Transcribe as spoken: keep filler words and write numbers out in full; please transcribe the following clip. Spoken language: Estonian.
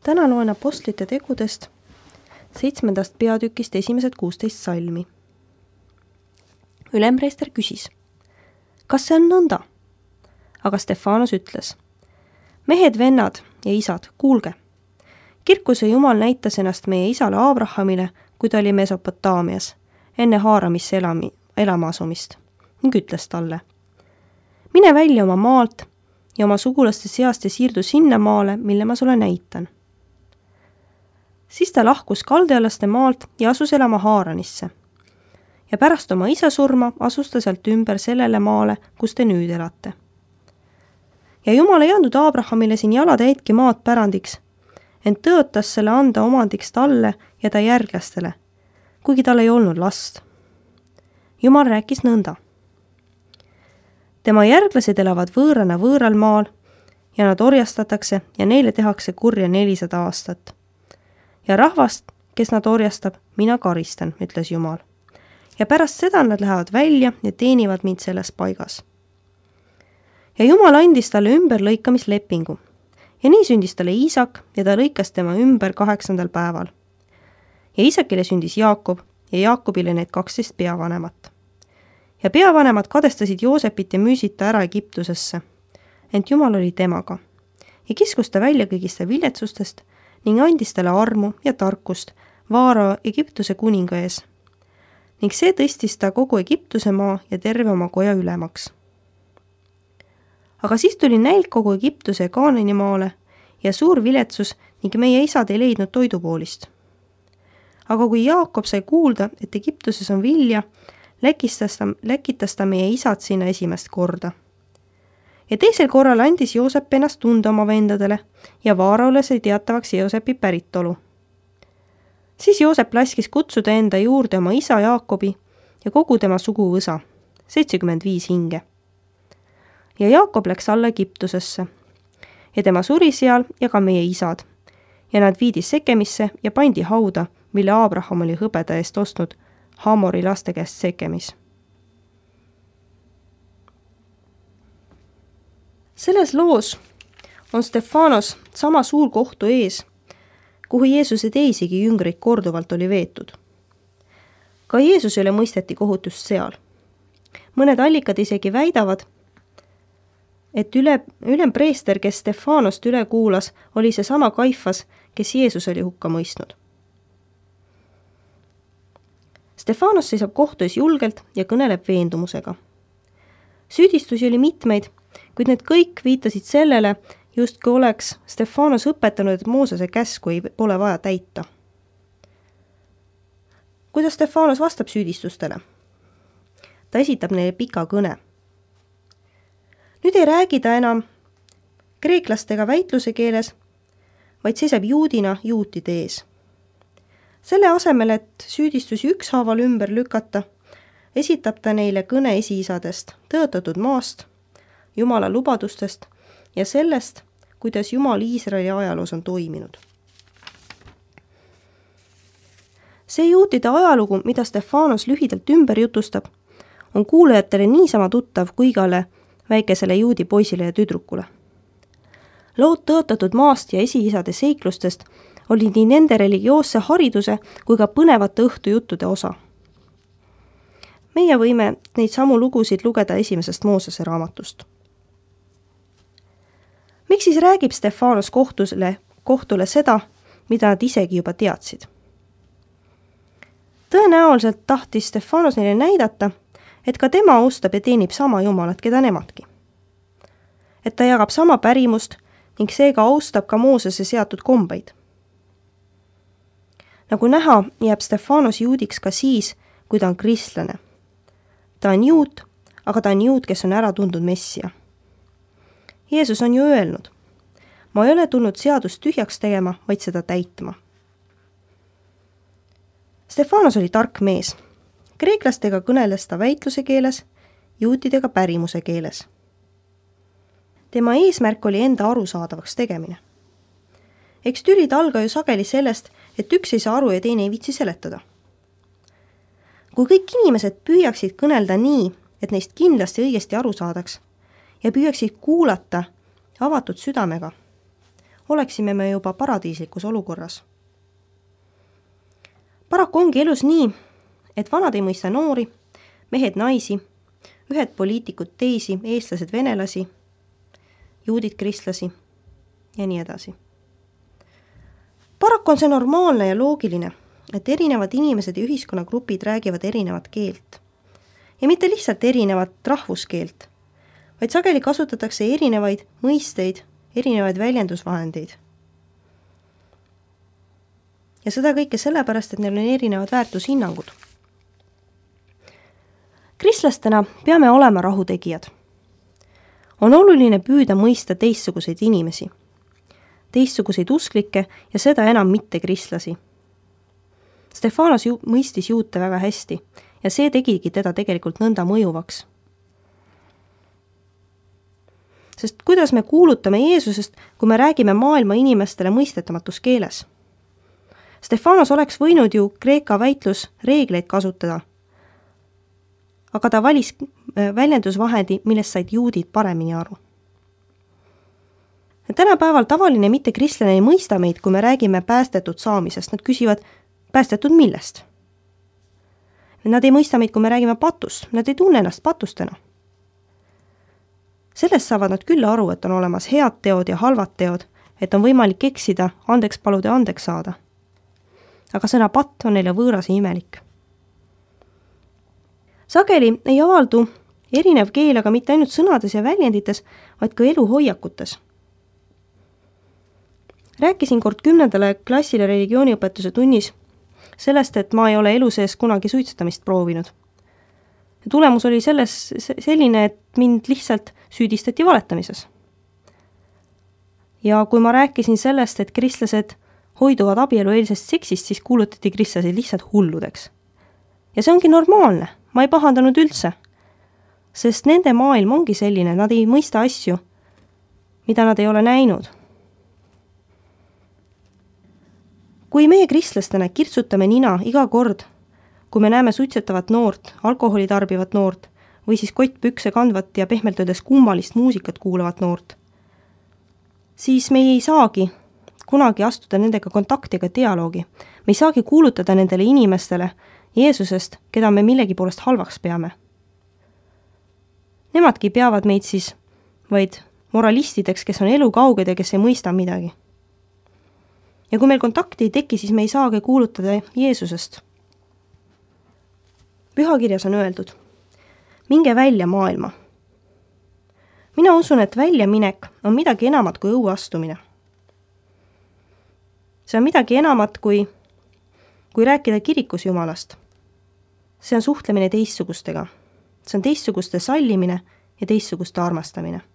Täna loen apostlite tegudest seitsmendast peatükist esimesed kuusteist salmi. Ülempreester küsis, kas see on nõnda? Aga Stefanos ütles, mehed, vennad ja isad, kuulge. Kirkuse Jumal näitas ennast meie isale Abrahamile, kui ta oli Mesopotaamias, enne Haaramisse elami, elama asumist, ning ütles talle, mine välja oma maalt ja oma sugulaste seast ja siirdu sinna maale, mille ma sulle näitan. Siis ta lahkus kaldealaste maalt ja asus elama Haaranisse. Ja pärast oma isa surma asus ta sealt ümber sellele maale, kus te nüüd elate. Ja Jumal ei andnud Abrahamile siin jalatäitki maad pärandiks, ent tõotas selle anda omandiks talle ja ta järglastele, kuigi tal ei olnud last. Jumal rääkis nõnda. Tema järglased elavad võõrana võõral maal ja nad orjastatakse ja neile tehakse kurja nelisada aastat. Ja rahvast, kes nad orjastab, mina karistan, ütles Jumal. Ja pärast seda nad lähevad välja ja teenivad mind selles paigas. Ja Jumal andis talle ümberlõikamislepingu. Ja nii sündis talle Iisak ja ta lõikas tema ümber kaheksandal päeval. Ja Iisakile sündis Jaakob ja Jaakobile need kaksteist peavanemat. Ja peavanemad kadestasid Joosepit ja müüsid ta ära Egiptusesse. Ent Jumal oli temaga. Ja kiskus ta välja kõigist viletsustest ning andis talle armu ja tarkust Vaaro Egiptuse kuninga ees. Ning see tõstis ta kogu Egiptuse maa ja terve oma koja ülemaks. Aga siis tuli nälg kogu Egiptuse ja Kaanani maale ja suur viletsus ning meie isad ei leidnud toidupoolist. Aga kui Jaakob sai kuulda, et Egiptuses on vilja, läkitas ta, läkitas ta meie isad sinna esimest korda. Ja teisel korral andis Joosep ennast tunda oma vendadele ja Vaarole sai teatavaks Joosepi päritolu. Siis Joosep laskis kutsuda enda juurde oma isa Jaakobi ja kogu tema suguvõsa, seitsekümmend viis hinge. Ja Jaakob läks alla Egiptusesse ja tema suri seal ja ka meie isad ja nad viidi Sekemisse ja pandi hauda, mille Abraham oli hõbeda eest ostnud Hamori laste käest Sekemis. Selles loos on Stefanos sama suur kohtu ees, kuhu Jeesuse teisigi jüngreid korduvalt oli veetud. Ka Jeesusele mõisteti kohutust seal. Mõned allikad isegi väidavad, et üle, ülempreester, kes Stefanost üle kuulas, oli see sama Kaifas, kes Jeesus oli hukka mõistnud. Stefanos seisab kohtu ees julgelt ja kõneleb veendumusega. Süüdistusi oli mitmeid, kuid need kõik viitasid sellele, justkui oleks Stefanos õpetanud, et Moosese käsku ei pole vaja täita. Kuidas Stefanos vastab süüdistustele? Ta esitab neile pika kõne. Nüüd ei räägi ta enam kreeklastega väitluse keeles, vaid seisab juudina juutide ees. Selle asemel, et süüdistusi ükshaaval ümber lükata, esitab ta neile kõne esiisadest, tõotatud maast, Jumala lubadustest ja sellest, kuidas Jumal Iisraeli ajaloos on toiminud. See juutide ajalugu, mida Stefanos lühidalt ümber jutustab, on kuulajatele niisama tuttav kui igale väikesele juudi poisile ja tüdrukule. Lood tõotatud maast ja esiisade seiklustest oli nii nende religioosse hariduse kui ka põnevate õhtujuttude osa. Meie võime neid samu lugusid lugeda esimesest Moosese raamatust. Miks siis räägib Stefanos kohtule, kohtule seda, mida nad isegi juba teadsid? Tõenäoliselt tahtis Stefanos neile näidata, et ka tema austab ja teenib sama Jumalat, keda nemadki. Et ta jagab sama pärimust ning seega austab ka Moosese seatud kombeid. Nagu näha, jääb Stefanos juudiks ka siis, kui ta on kristlane. Ta on juut, aga ta on juut, kes on ära tundnud Messia. Jeesus on ju öelnud, ma ei ole tulnud seadust tühjaks tegema, vaid seda täitma. Stefanos oli tark mees. Kreeklastega kõneles ta väitluse keeles, juutidega pärimuse keeles. Tema eesmärk oli enda arusaadavaks tegemine. Eks tülid alga ju sageli sellest, et üks ei saa aru ja teine ei viitsi seletada. Kui kõik inimesed püüaksid kõnelda nii, et neist kindlasti õigesti aru saadaks ja püüaksid kuulata avatud südamega, oleksime me juba paradiislikus olukorras. Paraku ongi elus nii, et vanad ei mõista noori, mehed naisi, ühed poliitikud teisi, eestlased venelasi, juudid kristlasi ja nii edasi. Paraku on see normaalne ja loogiline, et erinevad inimesed ja ühiskonnagrupid räägivad erinevat keelt. Ja mitte lihtsalt erinevat rahvuskeelt, vaid sageli kasutatakse erinevaid mõisteid, erinevaid väljendusvahendeid. Ja seda kõike sellepärast, et neil on erinevad väärtushinnangud. Kristlastena peame olema rahutegijad. On oluline püüda mõista teistsuguseid inimesi, teistsuguseid usklikke ja seda enam mitte kristlasi. Stefanos ju, mõistis juute väga hästi ja see tegigi teda tegelikult nõnda mõjuvaks. Sest kuidas me kuulutame Jeesusest, kui me räägime maailma inimestele mõistetamatus keeles? Stefanos oleks võinud ju Kreeka väitlus reegleid kasutada, aga ta valis väljendusvahendi, millest said juudid paremini aru. Ja tänapäeval tavaline mitte kristlane ei mõista meid, kui me räägime päästetud saamisest. Nad küsivad, päästetud millest? Nad ei mõista meid, kui me räägime patust. Nad ei tunne ennast patustena. Sellest saavad nad küll aru, et on olemas head teod ja halvad teod, et on võimalik eksida, andeks paluda ja andeks saada. Aga sõna patt on neile võõras ja imelik. Sageli ei avaldu erinev keel aga mitte ainult sõnades ja väljendites, vaid ka eluhoiakutes. Rääkisin kord kümnendale klassile religiooniõpetuse tunnis sellest, et ma ei ole elu sees kunagi suitsetamist proovinud. Ja tulemus oli selles selline, et mind lihtsalt süüdistati valetamises. Ja kui ma rääkisin sellest, et kristlased hoiduvad abielueelsest seksist, siis kuulutati kristlased lihtsalt hulludeks. Ja see ongi normaalne, ma ei pahandanud üldse, sest nende maailm ongi selline, nad ei mõista asju, mida nad ei ole näinud. Kui meie kristlastena kirtsutame nina iga kord, kui me näeme suitsetavat noort, alkoholi tarbivat noort või siis kottpükse kandvat ja pehmelt öeldes kummalist muusikat kuulavat noort, siis me ei saagi kunagi astuda nendega kontakti ega dialoogi. Me ei saagi kuulutada nendele inimestele Jeesusest, keda me millegi poolest halvaks peame. Nemadki peavad meid siis vaid moralistideks, kes on elu kauged ja kes ei mõista midagi. Ja kui meil kontakti ei teki, siis me ei saagi kuulutada Jeesusest. Pühakirjas on öeldud, minge välja maailma. Mina usun, et väljaminek on midagi enamat kui õue astumine. See on midagi enamat kui, kui rääkida kirikus Jumalast. See on suhtlemine teistsugustega. See on teistsuguste sallimine ja teistsuguste armastamine.